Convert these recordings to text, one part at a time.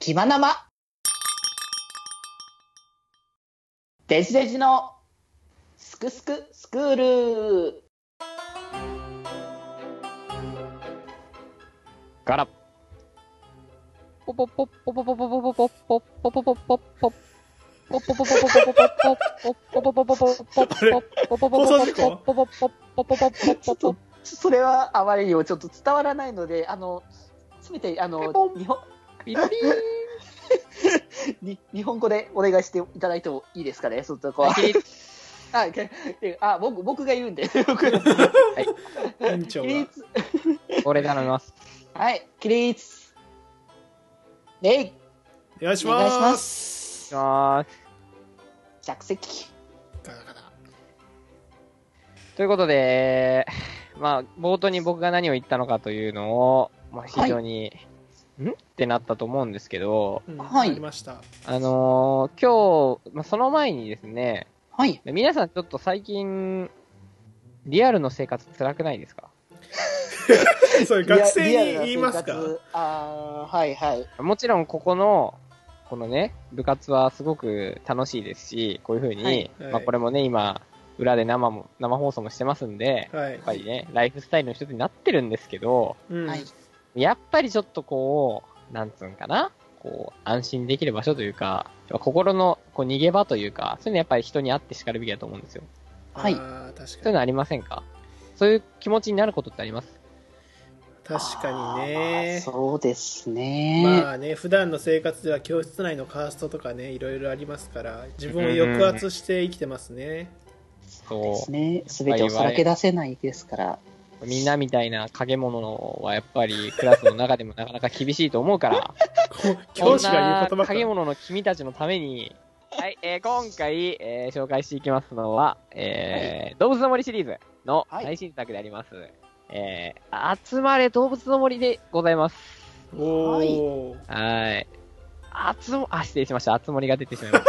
気まなまデジデジのすくすくスクールガラポポポポポポポポポポポポポポポポポそれはあまりにもちょっと伝わらないので、せめて日本語でお願いしていただいてもいいですかね、そのとこは。僕が言うんで。はい。 委員長が。 俺頼みます。 はい、起立。礼。 お願いします。 着席。 ガタガタ。 ということで、まあ、冒頭に僕が何を言ったのかというのを、まあ、非常に、ってなったと思うんですけど、 はい。 ありました。 今日、まあ、その前にですね、 はい。 皆さんちょっと最近、リアルの生活辛くないですか？ それ学生に言いますか？ はいはい。 もちろんこのね、部活はすごく楽しいですし、こういう風に、 はいまあこれもね、今、裏で生放送もしてますんで、 はい、 やっぱりね、ライフスタイルの一つになってるんですけど、 はい、 やっぱりちょっとこう、なんつうんかな、こう、安心できる場所というか、心のこう逃げ場というか、そういうのやっぱり人にあって叱るべきだと思うんですよ。 はい。 確かに。 そういうのありませんか？そういう気持ちになることってあります？ 確かにね。 そうですね。 まあね、普段の生活では教室内のカーストとかね、いろいろありますから、自分を抑圧して生きてますね。 そうですね。すべてをさらけ出せないですから。 みんなみたいな影物はやっぱりクラスの中でもなかなか厳しいと思うから、 教師が言う言葉か。 影物の君たちのために、はい、今回、紹介していきますのは、動物の森シリーズの最新作であります、集まれ動物の森でございます。 おー。 はい。失礼しました。あつ森が出てしまいました。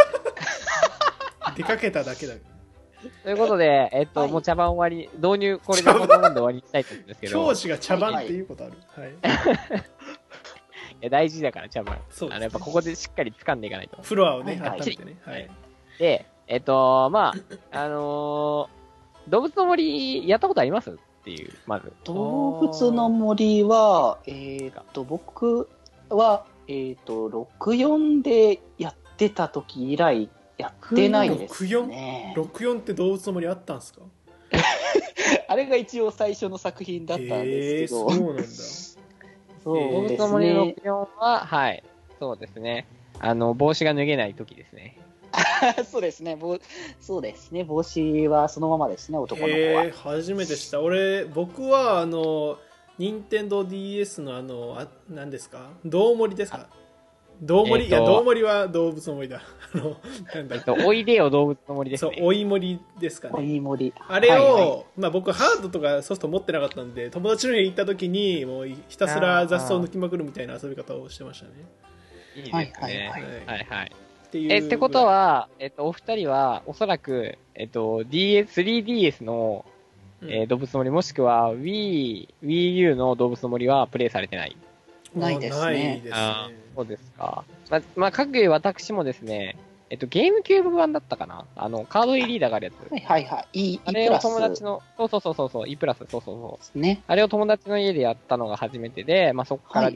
出かけただけだ。 ということで、もう茶番終わり、導入これでこんなもんで終わりにしたいと思うんですけど。 教師が茶番っていうことある。はい。 いや大事だから茶番。 そうですね。 やっぱここでしっかり掴んでいかないと。 フロアをね、温めてね。はい。 で、まあ、動物の森やったことありますっていう、まず。 動物の森は、僕は、64でやってた時以来やってないですね。 64って動物の森あったんですか？ あれが一応最初の作品だったんですけど。 そうなんだ。 そうですね。 動物の森64は、はい、そうですね。帽子が脱げない時ですね。 そうですね。そうですね。帽子はそのままですね、男の子は。 初めて知った。僕は任天堂 DS の何ですか？どう森ですか？どう森、いや、どう森は動物の森だ。 なんだおいでよ動物の森ですね。 そう、おい森ですかね。 おい森。 あれを、まあ僕ハードとかソフト持ってなかったんで、友達の家行った時に、もうひたすら雑草を抜きまくるみたいな遊び方をしてましたね。 いいですね。はいはい。ってことは、お二人は、おそらく、3DS の、動物の森、もしくは Wii U の動物の森はプレイされてない？ ないですね。 そうですか。まあ、各私もですね、ゲームキューブ版だったかな？カード E リーダーがあるやつ。 はいはい。 あれを友達の、そう、E プラス、そう。 ね。 あれを友達の家でやったのが初めてで、まあ、そこから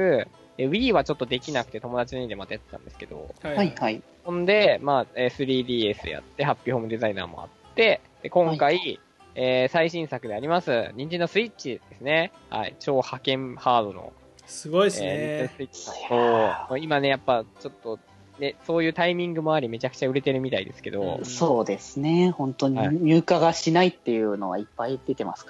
DS、Wii はちょっとできなくて友達の家でまたやってたんですけど。 はいはい。 ほんで、まあ、3DS やって、ハッピーホームデザイナーもあって、で今回、最新作であります、任天堂スイッチですね。はい。超派遣ハードの。 すごいですね。 今ね、やっぱちょっと、ね、そういうタイミングもありめちゃくちゃ売れてるみたいですけど。 そうですね。本当に入荷がしないっていうのはいっぱい出てますから。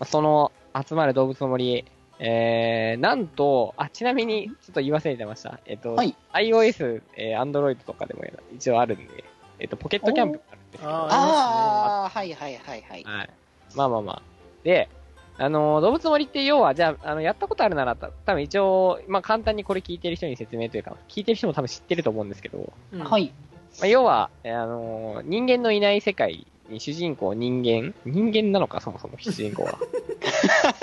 その、集まる動物の森、なんと、ちなみに、ちょっと言い忘れてました。 はい、 iOS、Android とかでも一応あるんで、ポケットキャンプがあるんですけど。 はい。 まあ。で、動物の森って要は、じゃあ、やったことあるなら、多分一応、まあ簡単にこれ聞いてる人に説明というか、聞いてる人も多分知ってると思うんですけど、 はい。 まあ、要は、人間のいない世界に主人公人間なのか、そもそも主人公は。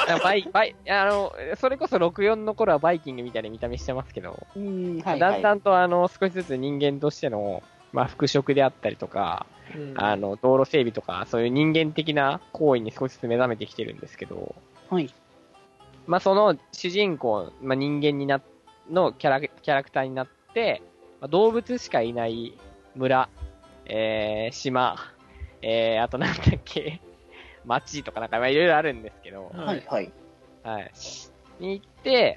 それこそ64の頃はバイキングみたいな見た目してますけど、 はい、 だんだんと少しずつ人間としての、まあ、服飾であったりとか、道路整備とか、そういう人間的な行為に少しずつ目覚めてきてるんですけど、 はい。 まあ、その主人公、まあ、人間のキャラクターになって、まあ、動物しかいない村、島、あとなんだっけ、町とかなんかいろいろあるんですけど、 はいはい。 はい。に行って、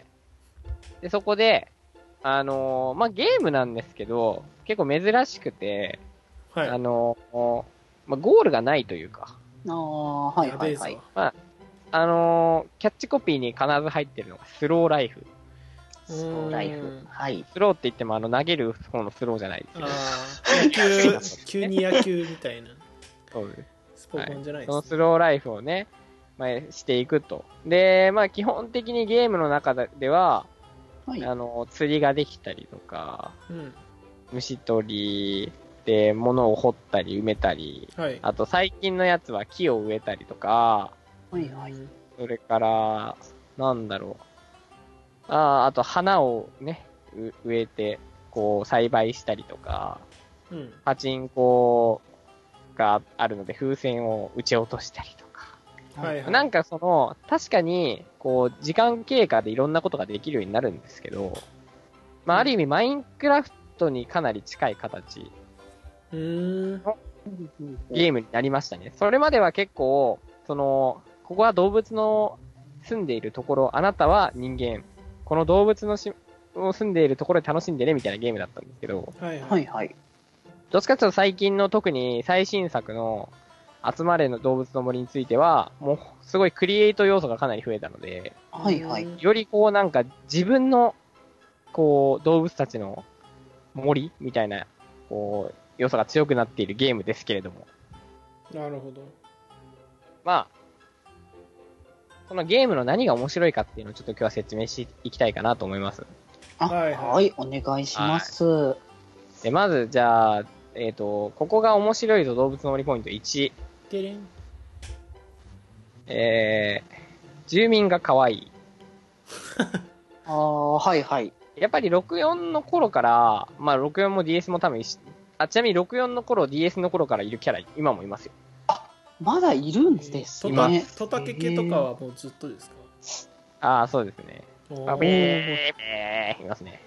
で、そこで、まあ、ゲームなんですけど、結構珍しくて、 はい。 まあ、ゴールがないというか、 はいはいはい。 まあ、キャッチコピーに必ず入ってるのがスローライフ。 スローライフ。はい。 スローって言っても投げる方のスローじゃないですよ。 急に野球みたいな。 そうです。 スポコンじゃないです、ね、 そのスローライフをね、まあ、していくと。で、まあ基本的にゲームの中では、はい、釣りができたりとか、虫取りで物を掘ったり埋めたり、はい、あと最近のやつは木を植えたりとか、 はいはい、 それから、なんだろう。あと花をね、植えて、こう栽培したりとか、パチンコがあるので風船を撃ち落としたりとか。はいはい、なんか確かに、こう、時間経過でいろんなことができるようになるんですけど、まあ、ある意味、マインクラフトにかなり近い形のゲームになりましたね。それまでは結構、ここは動物の住んでいるところ、あなたは人間、この動物の住んでいるところで楽しんでねみたいなゲームだったんですけど、 はいはいはい。 どっちかというと最近の特に最新作の集まれの動物の森については、もうすごいクリエイト要素がかなり増えたので、 はいはい。 よりこうなんか自分のこう動物たちの森みたいなこう要素が強くなっているゲームですけれども。 なるほど。 まあ、このゲームの何が面白いかっていうのをちょっと今日は説明していきたいかなと思います。 はい、お願いします。はい、 で、まずじゃあ、ここが面白いと動物の森ポイント1。住民が可愛い。 はいはい。 やっぱり64の頃から、まあ64も DS も多分ちなみに64の頃、DS の頃からいるキャラ、今もいますよ。 まだいるんですね。 トタケ系とかはもうずっとですか？そうですね。いますね。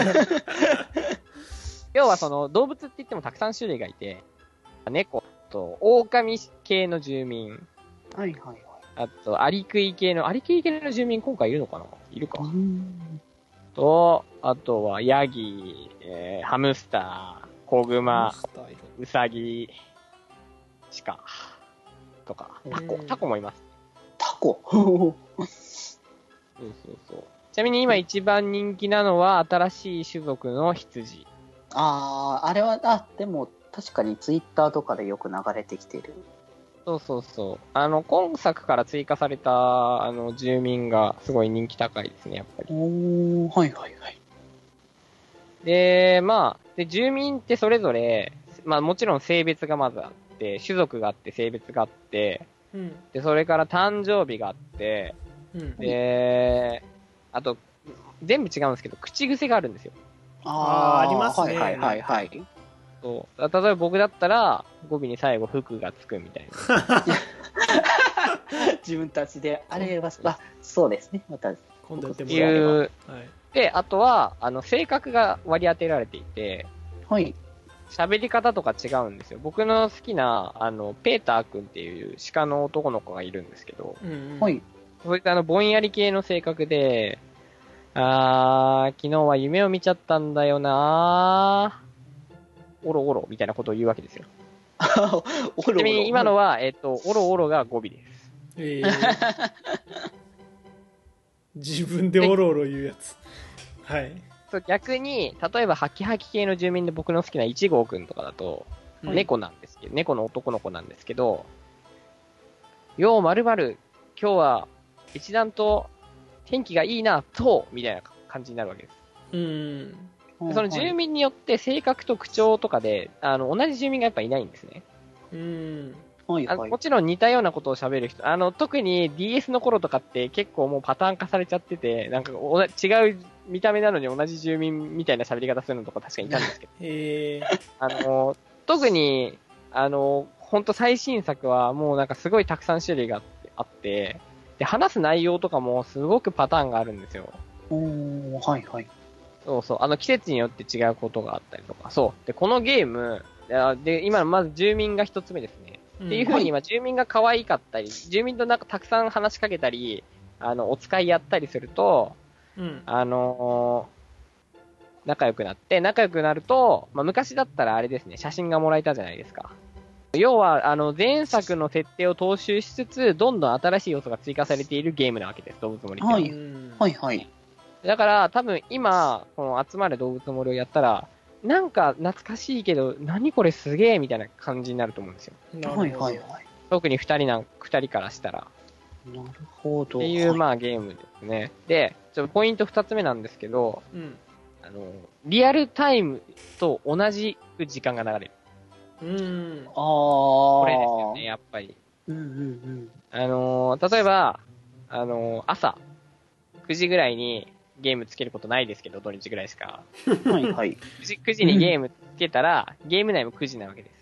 要は動物って言ってもたくさん種類がいて、猫と狼系の住民。 はいはいはい。 あと、アリクイ系の住民今回いるのかな？いるか。と、あとはヤギ、ハムスター、子グマ、ウサギ、鹿とか、タコもいます。 タコそう。ちなみに今一番人気なのは新しい種族の羊。 あれは、でも確かにツイッターとかでよく流れてきてる。 そう。今作から追加された、住民がすごい人気高いですね、やっぱり。 はいはいはい。 で、住民ってそれぞれ、まあもちろん性別がまずあって、種族があって、性別があって、で、それから誕生日があって、で、あと、全部違うんですけど、口癖があるんですよ。 ありますね。 はい。 そう。例えば僕だったら、語尾に最後、服がつくみたいな。 自分たちで、あれは、そうですね。また、 今度やってもらえれば。はい。で、あとは、性格が割り当てられていて、 はい。 喋り方とか違うんですよ。僕の好きな、ペーター君っていう鹿の男の子がいるんですけど、 はい。 そいつぼんやり系の性格で、昨日は夢を見ちゃったんだよなおろおろみたいなことを言うわけですよ。ちなみに今のは、おろおろが語尾です。 自分でおろおろ言うやつ。はい。 逆に、例えばハキハキ系の住民で僕の好きな1号くんとかだと、猫なんですけど、猫の男の子なんですけど、よう〇〇、今日は一段と天気がいいな、とみたいな感じになるわけです。その住民によって性格と口調とかで、同じ住民がやっぱいないんですね。 はいはい。 もちろん似たようなことを喋る人、特に DS の頃とかって結構もうパターン化されちゃってて、なんか違う見た目なのに同じ住民みたいな喋り方するのとか確かにいたんですけど。特に、ほんと最新作はもうなんかすごいたくさん種類があって、で、話す内容とかもすごくパターンがあるんですよ。 はいはい。 そうそう。季節によって違うことがあったりとか。そう。で、このゲーム、で、今のまず住民が一つ目ですね。っていう風に、住民が可愛かったり、住民となんかたくさん話しかけたり、お使いやったりすると、仲良くなって、仲良くなると、昔だったらあれですね、写真がもらえたじゃないですか。要は、前作の設定を踏襲しつつ、どんどん新しい要素が追加されているゲームなわけです、動物森って。 はいはい。 だから、多分今、この集まれ動物森をやったら、なんか懐かしいけど、何これすげえみたいな感じになると思うんですよ。 はいはいはい。 特に二人からしたら。 なるほど。 っていう、ゲームですね。で、ポイント二つ目なんですけど、リアルタイムと同じ時間が流れる。これですよね、やっぱり。例えば、朝、9時ぐらいにゲームつけることないですけど、土日ぐらいしか。 はいはい。 9時にゲームつけたら、ゲーム内も9時なわけです。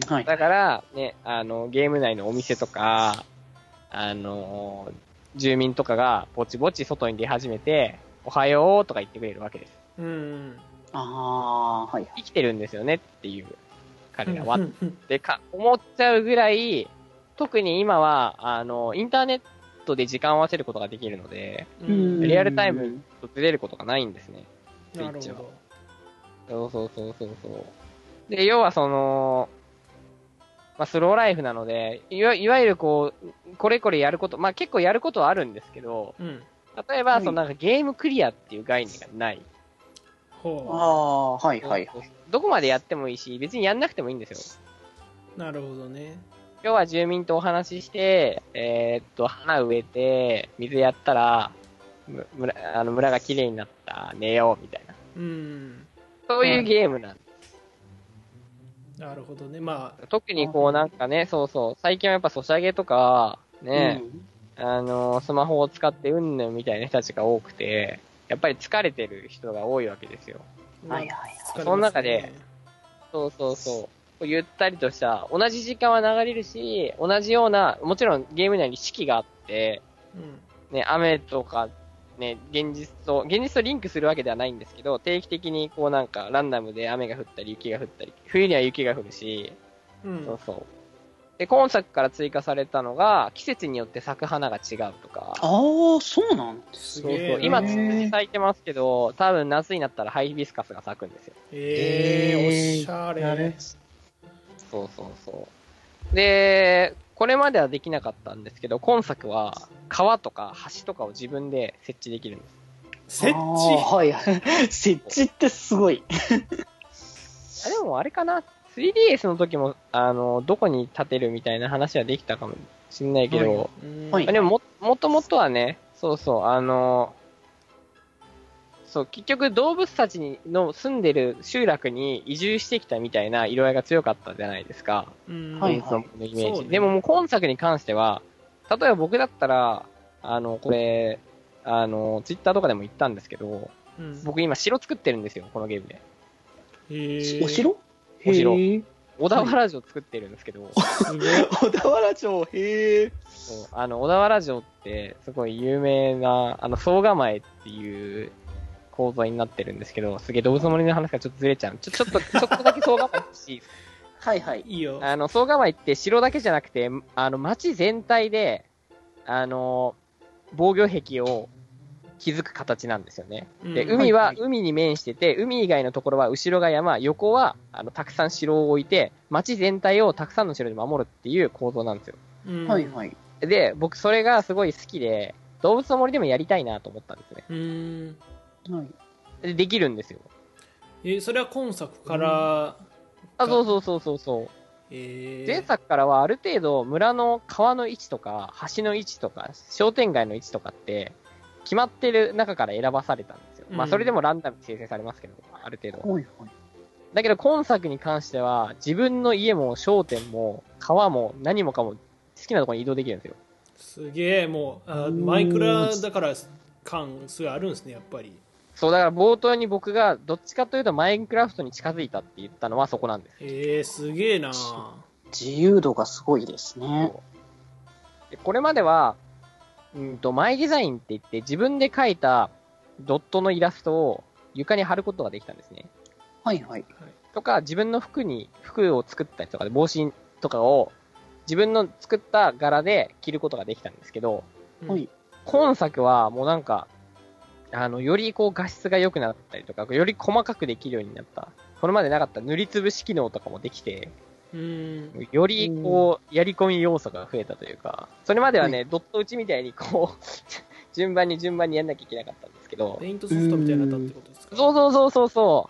はい。 だから、ね、ゲーム内のお店とか、住民とかがぼちぼち外に出始めて、おはようとか言ってくれるわけです。 はい。 生きてるんですよねっていう、彼らは。って思っちゃうぐらい、特に今は、インターネットで時間を合わせることができるので、リアルタイムとずれることがないんですね。 なるほど。そう。で、要はスローライフなので、いわゆるこれこれやること、結構やることはあるんですけど、例えば、なんかゲームクリアっていう概念がない。 はいはい。 どこまでやってもいいし、別にやんなくてもいいんですよ。 なるほどね。 今日は住民とお話しして、花植えて、水やったら、村が綺麗になった、寝よう、みたいな。そういうゲームなんです。 なるほどね。 特になんかね、最近はやっぱソシャゲとか、ね、スマホを使ってうんぬんみたいな人たちが多くて、やっぱり疲れてる人が多いわけですよ。 はいはい。 その中で、ゆったりとした、同じ時間は流れるし、同じような、もちろんゲーム内に四季があって、ね、雨とか、ね、現実とリンクするわけではないんですけど、定期的になんかランダムで雨が降ったり雪が降ったり、冬には雪が降るし、で、今作から追加されたのが、季節によって咲く花が違うとか。 そうなんですね。今、ツツジ咲いてますけど、多分夏になったらハイビスカスが咲くんですよ。 おしゃれ。 で、これまではできなかったんですけど、今作は川とか橋とかを自分で設置できるんです。 設置はい。設置ってすごい。 でもあれかな、3DS の時も、どこに建てるみたいな話はできたかもしれないけど、でももともとはね、結局動物たちの住んでる集落に移住してきたみたいな色合いが強かったじゃないですか。そのイメージ。でももう今作に関しては、例えば僕だったら、これ、ツイッターとかでも言ったんですけど、僕今城作ってるんですよ、このゲームで。 お城小田原城作ってるんですけど。 小田原城、へえ。 小田原城ってすごい有名な、総構えっていう構造になってるんですけど、すげえ動物の森の話がちょっとずれちゃう。ちょっとだけ総構え欲しい。 はいはい。 いいよ。 総構えって城だけじゃなくて、町全体で、防御壁を築く形なんですよね。で、海は海に面してて、海以外のところは後ろが山、横は、たくさん城を置いて、町全体をたくさんの城で守るっていう構造なんですよ。 はいはい。 で、僕それがすごい好きで、動物の森でもやりたいなと思ったんですね。 はい。 できるんですよ。 それは今作から、 そう。前作からはある程度村の川の位置とか、橋の位置とか、商店街の位置とかって、決まってる中から選ばされたんですよ。それでもランダムに生成されますけど、ある程度。 だけど今作に関しては、自分の家も商店も川も何もかも好きなところに移動できるんですよ。 すげえ、もうマイクラだから感すごいあるんですね、やっぱり。 そう、だから冒頭に僕がどっちかというとマインクラフトに近づいたって言ったのはそこなんです。 すげえな。 自由度がすごいですね。 でこれまでは、マイデザインって言って自分で描いたドットのイラストを床に貼ることができたんですね。 はいはい。 とか、自分の服を作ったりとかで帽子とかを自分の作った柄で着ることができたんですけど、 はい。 今作はもうなんか、よりこう画質が良くなったりとか、より細かくできるようになった。これまでなかった塗りつぶし機能とかもできて、よりこう、やり込み要素が増えたというか、それまではね、ドット打ちみたいにこう、順番にやんなきゃいけなかったんですけど。 ペイントソフトみたいになったってことですか？ そう。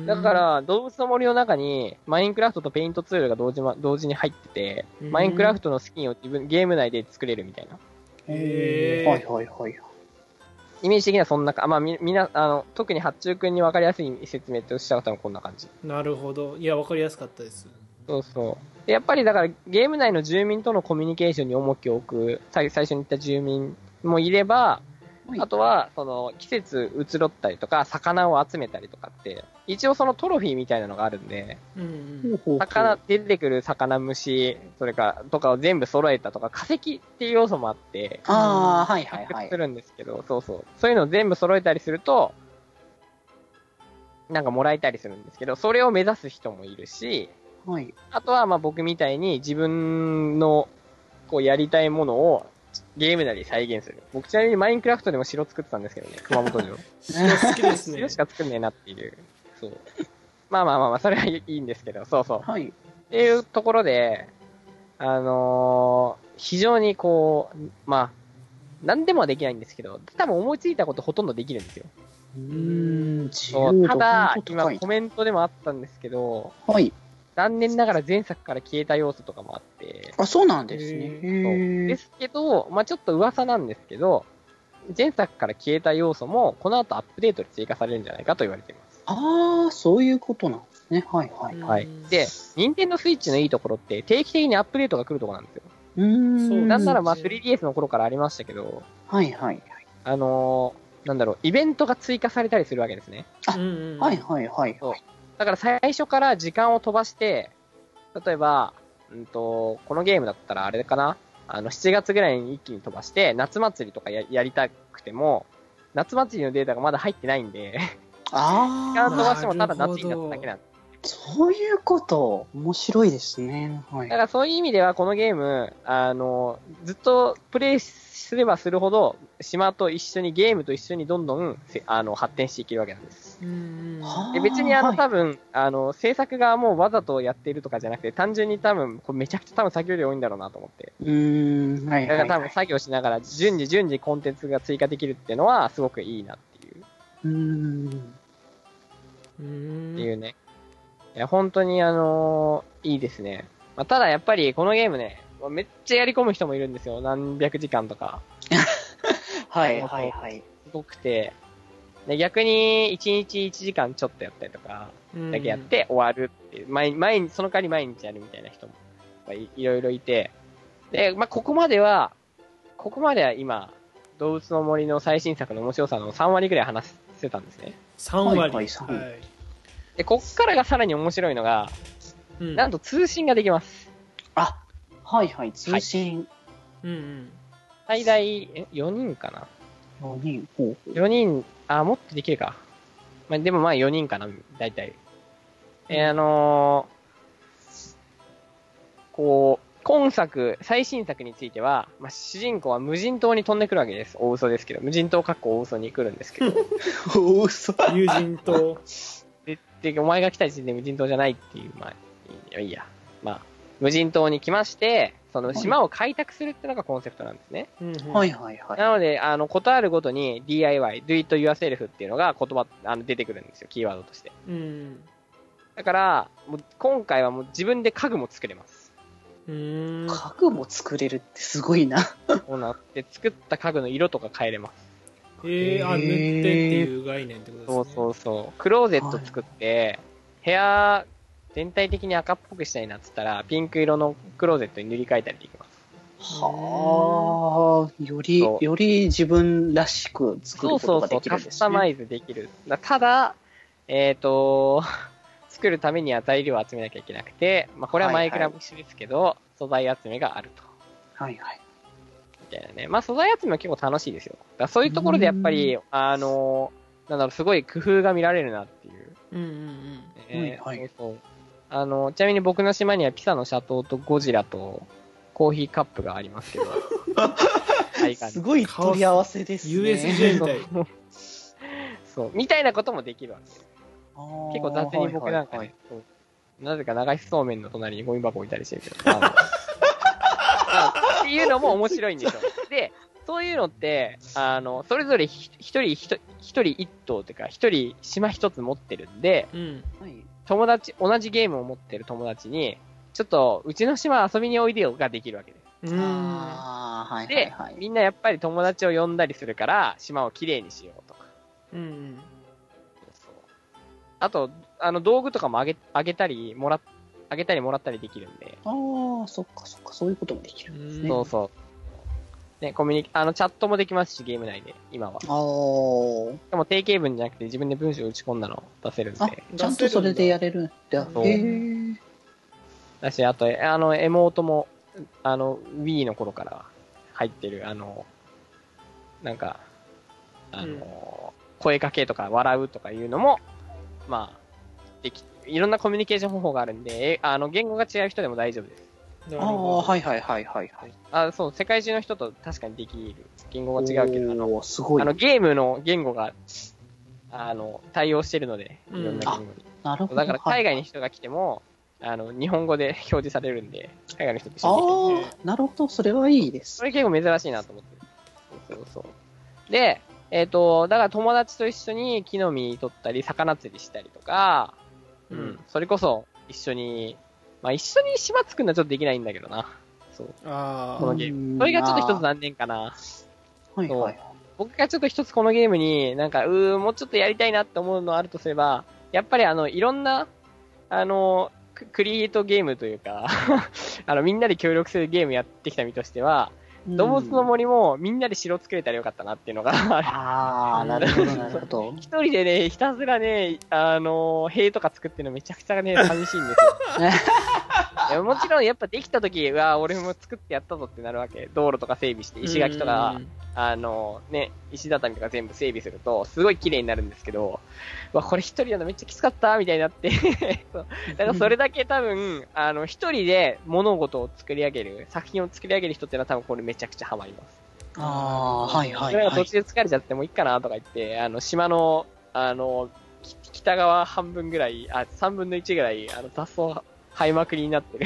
だから、動物の森の中に、マインクラフトとペイントツールが同時に入ってて、マインクラフトのスキンをゲーム内で作れるみたいな。 はいはいはい。 イメージ的にはそんなか、特に八中くんに分かりやすい説明としたかったのはこんな感じ。 なるほど。いや、分かりやすかったです。 そうで。やっぱりだからゲーム内の住民とのコミュニケーションに重きを置く、最初に言った住民もいれば、あとは、季節移ろったりとか、魚を集めたりとかって、一応そのトロフィーみたいなのがあるんで、出てくる魚、虫、それから、とかを全部揃えたとか、化石っていう要素もあって、 はいはいはい。 するんですけど、そういうのを全部揃えたりすると、なんかもらえたりするんですけど、それを目指す人もいるし、 はい。 あとはまあ僕みたいに自分のこうやりたいものをゲーム内で再現する。僕ちなみにマインクラフトでも城作ってたんですけどね、熊本城。 城好きですね。 城しか作んねえなっていう。そう。まあ、それはいいんですけど、そう。 はい。 っていうところで、非常にこう、まあ、何でもはできないんですけど、多分思いついたことほとんどできるんですよ。ただ、今コメントでもあったんですけど、 はい。 残念ながら前作から消えた要素とかもあって。 あ、そうなんですね。 ですけど、まあちょっと噂なんですけど、前作から消えた要素も、この後アップデートで追加されるんじゃないかと言われています。 ああ、そういうことなんですね。はいはい。 はい。で、任天堂スイッチのいいところって、定期的にアップデートが来るところなんですよ。なんならまあ 3DS の頃からありましたけど、 はいはい。 なんだろう、イベントが追加されたりするわけですね。 はいはいはい。 だから最初から時間を飛ばして、例えば、このゲームだったらあれかな、7月ぐらいに一気に飛ばして、夏祭りとか やりたくても、夏祭りのデータがまだ入ってないんで、時間飛ばしてもただ夏になっただけなんです。 そういうこと、面白いですね。はい。 だからそういう意味ではこのゲーム、ずっとプレイすればするほど、島と一緒に、ゲームと一緒にどんどん、発展していけるわけなんです。で別に多分、制作側もわざとやっているとかじゃなくて、単純に多分、これめちゃくちゃ多分作業量多いんだろうなと思って。 はい。 だから多分作業しながら、順次コンテンツが追加できるっていうのは、すごくいいなっていう。っていうね。いや、本当にいいですね。まあ、ただやっぱりこのゲームね、めっちゃやり込む人もいるんですよ。何百時間とか。 はいはいはい。 すごくて。で逆に1日1時間ちょっとやったりとか、だけやって終わるっていう。その代わり毎日やるみたいな人もいろいろいて。で、まあ、ここまでは今、動物の森の最新作の面白さの3割ぐらい話してたんですね。 3割。 はい。 で、こっからがさらに面白いのが、なんと通信ができます。 あ、はいはい、通信。 最大、4人かな ?4 人、もっとできるか。まあ、でもまあ4人かな、大体。今作、最新作については、まあ、主人公は無人島に飛んでくるわけです。大嘘ですけど。無人島大嘘に来るんですけど。 大嘘無人島。 で、お前が来た時点で無人島じゃないっていう、まあ、いいや。まあ、無人島に来まして、その島を開拓するっていうのがコンセプトなんですね。 はいはいはい。 なので、ことあるごとに DIY、Do It Yourself っていうのが言葉、出てくるんですよ、キーワードとして。だから、もう今回はもう自分で家具も作れます。 家具も作れるってすごいな。 そうなって、作った家具の色とか変えれます。 塗ってっていう概念ってことですね。 そう。クローゼット作って、 部屋全体的に赤っぽくしたいなっつったら、ピンク色のクローゼットに塗り替えたりできます。 はあ、より自分らしく作ることができるんですね。そうそうそう、 カスタマイズできる。ただ、作るためには材料を集めなきゃいけなくて、まあこれはマイクラも一緒ですけど、素材集めがあると。 はいはい。 みたいなね。まあ素材集めは結構楽しいですよ。だからそういうところでやっぱり、なんだろう、すごい工夫が見られるなっていう。 はい。 そうそう。ちなみに僕の島にはピサのシャトーとゴジラとコーヒーカップがありますけど。 すごい取り合わせですね。 USJ みたい。 そう。みたいなこともできるわけです。結構雑に僕なんかね、なぜか流しそうめんの隣にゴミ箱置いたりしてるけど。っていうのも面白いんですよ。で、そういうのって、それぞれ一人一頭というか、一人島一つ持ってるんで、友達、同じゲームを持ってる友達に、ちょっと、うちの島遊びにおいでよができるわけです。で、みんなやっぱり友達を呼んだりするから、島をきれいにしようとか。あと、道具とかもあげたりもらったりできるんで。 ああ、そっか、そういうこともできるんですね。 そうそう。ね、チャットもできますし、ゲーム内で、今は。でも定型文じゃなくて自分で文章を打ち込んだのを出せるんで。 ちゃんとそれでやれるんだ。 だし、あと、エモートも、Wii の頃から入ってる、なんか、声かけとか笑うとかいうのも、まあ、いろんなコミュニケーション方法があるんで、言語が違う人でも大丈夫です。そう、世界中の人と確かにできる。言語が違うけど、 すごい。 ゲームの言語が、対応してるので、いろんな言語に。 なるほど。 だから海外の人が来ても、日本語で表示されるんで、海外の人と一緒にできる。 なるほど、それはいいです。 それ結構珍しいなと思ってる。そう。で、だから友達と一緒に木の実取ったり、魚釣りしたりとか、それこそ一緒に島作るのはちょっとできないんだけどな。そう。このゲーム。それがちょっと一つ残念かな。僕がちょっと一つこのゲームになんか、もうちょっとやりたいなって思うのあるとすれば、やっぱりいろんな、クリエイトゲームというか、みんなで協力するゲームやってきた身としては、動物の森もみんなで城作れたらよかったなっていうのがある。 なるほど、なるほど。 一人でね、ひたすらね、塀とか作ってるのめちゃくちゃね、寂しいんですよ。もちろんやっぱできた時は、俺も作ってやったぞってなるわけ。道路とか整備して、石垣とか、石畳とか全部整備すると、すごい綺麗になるんですけど、これ一人やのめっちゃきつかったみたいになってだからそれだけ多分、一人で物事を作り上げる、作品を作り上げる人っていうのは多分これめちゃくちゃハマります。それが途中で疲れちゃってもういいかなとか言って、島の、北側半分ぐらい、3分の1ぐらい、雑草生えまくりになってる。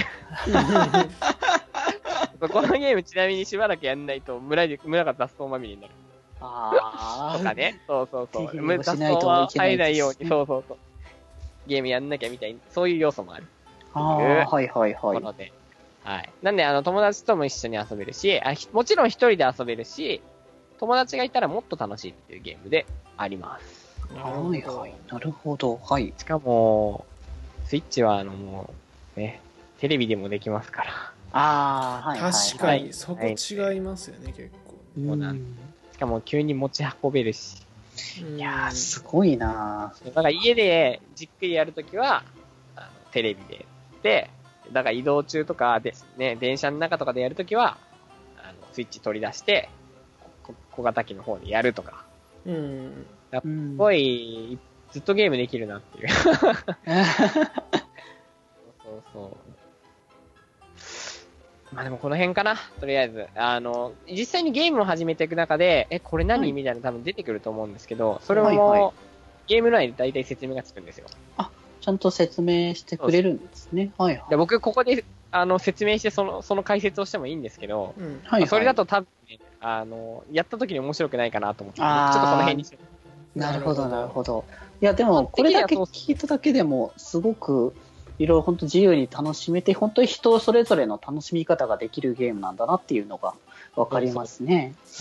このゲームちなみにしばらくやんないと村が雑草まみれになる。とかね。そう。雑草は生えないように、そう。ゲームやんなきゃみたいに、そういう要素もある。なんで、友達とも一緒に遊べるし、もちろん一人で遊べるし、友達がいたらもっと楽しいっていうゲームであります。 なるほど。 しかも、スイッチはもう、ね、テレビでもできますから。 確かに、そこ違いますよね、結構。 しかも急に持ち運べるし。 いやー、すごいなだから家でじっくりやるときは、テレビでやって、だから移動中とかですね、電車の中とかでやるときは、スイッチ取り出して、小型機の方でやるとか。すごい、ずっとゲームできるなっていう。そう。まあでもこの辺かな、とりあえず。実際にゲームを始めていく中で、これ何みたいな多分出てくると思うんですけど、それも、ゲーム内で大体説明がつくんですよ。 ちゃんと説明してくれるんですね。 で僕ここで、説明してその解説をしてもいいんですけど、それだと多分、やった時に面白くないかなと思って、ちょっとこの辺にして。 なるほど。いや、でも、これだけ聞いただけでも、すごく、いろいろ本当自由に楽しめて、本当に人それぞれの楽しみ方ができるゲームなんだなっていうのが分かりますね。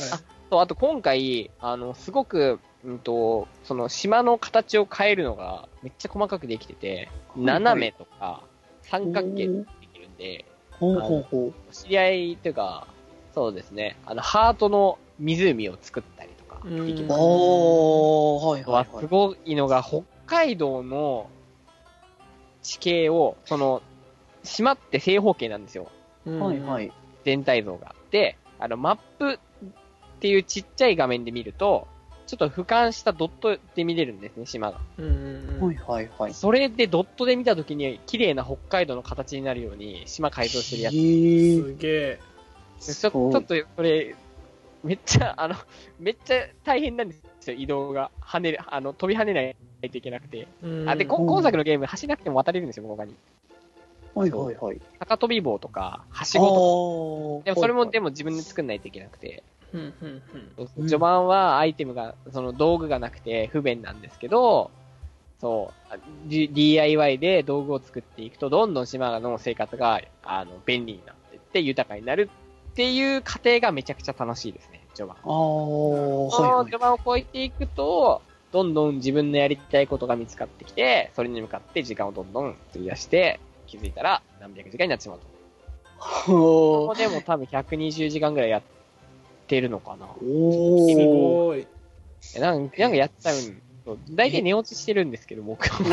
と、あと今回、すごく、その島の形を変えるのがめっちゃ細かくできてて、斜めとか三角形できるんで、知り合いというか、そうですね、ハートの湖を作ったりとかできます。 はいはい。 すごいのが、北海道の地形を、島って正方形なんですよ。 はいはい。 全体像が。で、マップっていうちっちゃい画面で見ると、ちょっと俯瞰したドットで見れるんですね、島が。 はいはいはい。 それでドットで見たときに、綺麗な北海道の形になるように、島改造してるやつ。 すげえ。 ちょっと、これ、めっちゃ大変なんですよ、移動が。飛び跳ねないといけなくて。で、今作のゲーム、走らなくても渡れるんですよ、他に。 はいはいはい。 高飛び棒とか、はしごとか。でもそれもでも自分で作んないといけなくて。序盤はアイテムが、道具がなくて不便なんですけど、DIY で道具を作っていくと、どんどん島の生活が、便利になっていって豊かになるっていう過程がめちゃくちゃ楽しいですね、序盤。序盤を超えていくと、どんどん自分のやりたいことが見つかってきて、それに向かって時間をどんどん費やして、気づいたら何百時間になってしまうと。ここでも多分120時間ぐらいやってるのかな。 すごい。 なんかやっちゃうん。大体寝落ちしてるんですけど、僕は。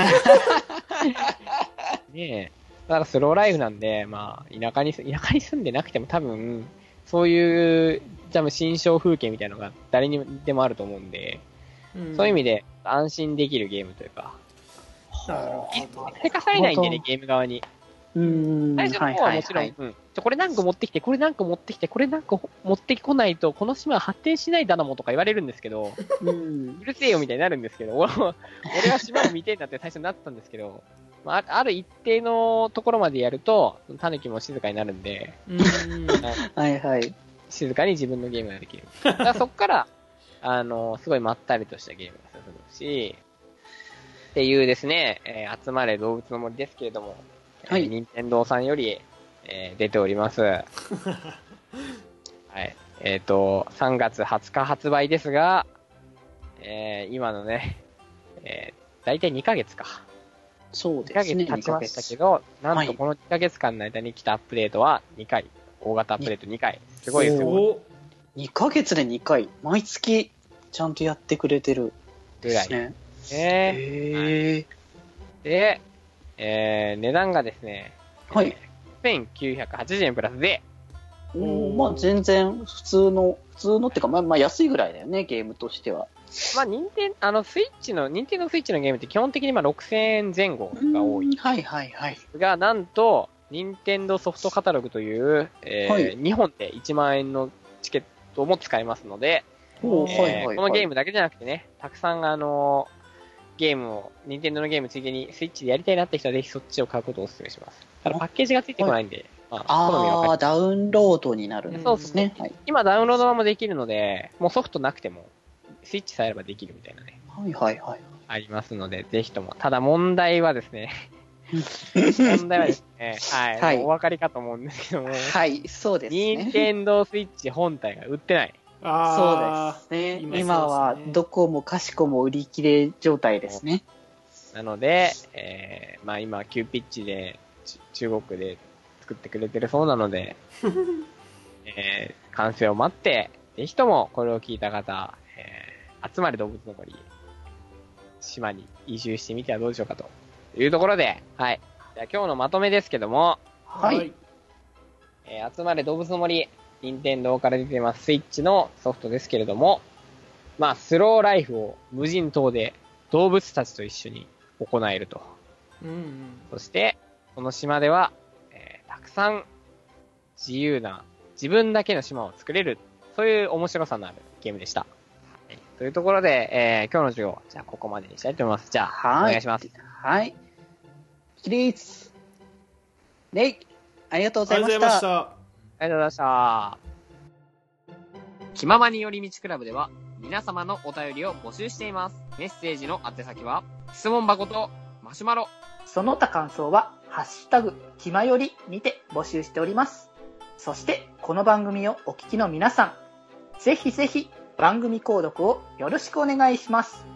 ねえ。だからスローライフなんで、まあ、田舎に住んでなくても多分、そういう、新象風景みたいなのが誰にでもあると思うんで、そういう意味で安心できるゲームというか、せかされないんでね、ゲーム側に。最初の方はもちろん、これ何個持ってきて、これ何個持ってきて、これ何個持ってこないと、この島は発展しないだなもとか言われるんですけど、うるせえよみたいになるんですけど、俺は島を見てえんだって最初になったんですけど、ある一定のところまでやると、タヌキも静かになるんで、 はいはい。 静かに自分のゲームができる。だからそっから、すごいまったりとしたゲームが進むし、っていうですね、集まれ動物の森ですけれども、はい。任天堂さんより、出ております。はい。3月20日発売ですが、今のね、だいたい2ヶ月か。 そうですね。 2ヶ月経ちましたけど、なんとこの2ヶ月間の間に来たアップデートは2回。大型アップデート2回。すごいですよ。 2ヶ月で2回。毎月、ちゃんとやってくれてるですね。 で、値段がですね、 はい。 1980円プラスで、 まあ全然普通のってか、まあ安いぐらいだよね、ゲームとしては。 まあ任天堂スイッチのゲームって基本的にまあ6000円前後が多い。 はいはいはい。 が、なんと、任天堂ソフトカタログという、2本で1万円のチケットも使えますので、このゲームだけじゃなくてね、たくさんゲームを、任天堂のゲームついでにスイッチでやりたいなって人はぜひそっちを買うことをお勧めします。ただパッケージがついてこないんで、 ダウンロードになるんですね。 そう。今ダウンロード版もできるので、もうソフトなくても、スイッチさえあればできるみたいなね。 はいはいはい。 ありますので、ぜひとも。ただ問題はですね、はい。お分かりかと思うんですけども。 はい、そうですね。 任天堂スイッチ本体が売ってない。 そうですね。今はどこもかしこも売り切れ状態ですね。 なので、まあ今、急ピッチで中国で作ってくれてるそうなので、完成を待って、ぜひともこれを聞いた方、集まれ動物の森、島に移住してみてはどうでしょうかというところで、はい。じゃあ今日のまとめですけども、 はい。 集まれ動物の森、任天堂から出てますスイッチのソフトですけれども、まあスローライフを無人島で動物たちと一緒に行えると。そして、この島では、たくさん自由な自分だけの島を作れる、そういう面白さのあるゲームでした。はい、というところで、今日の授業、じゃあここまでにしたいと思います。じゃあ、お願いします。 はい。起立。レイ、ありがとうございました。 ありがとうございました。気ままに寄り道クラブでは皆様のお便りを募集しています。メッセージの宛先は質問箱とマシュマロ。 その他感想はハッシュタグ気まよりにて募集しております。そしてこの番組をお聞きの皆さん、ぜひぜひ番組購読をよろしくお願いします。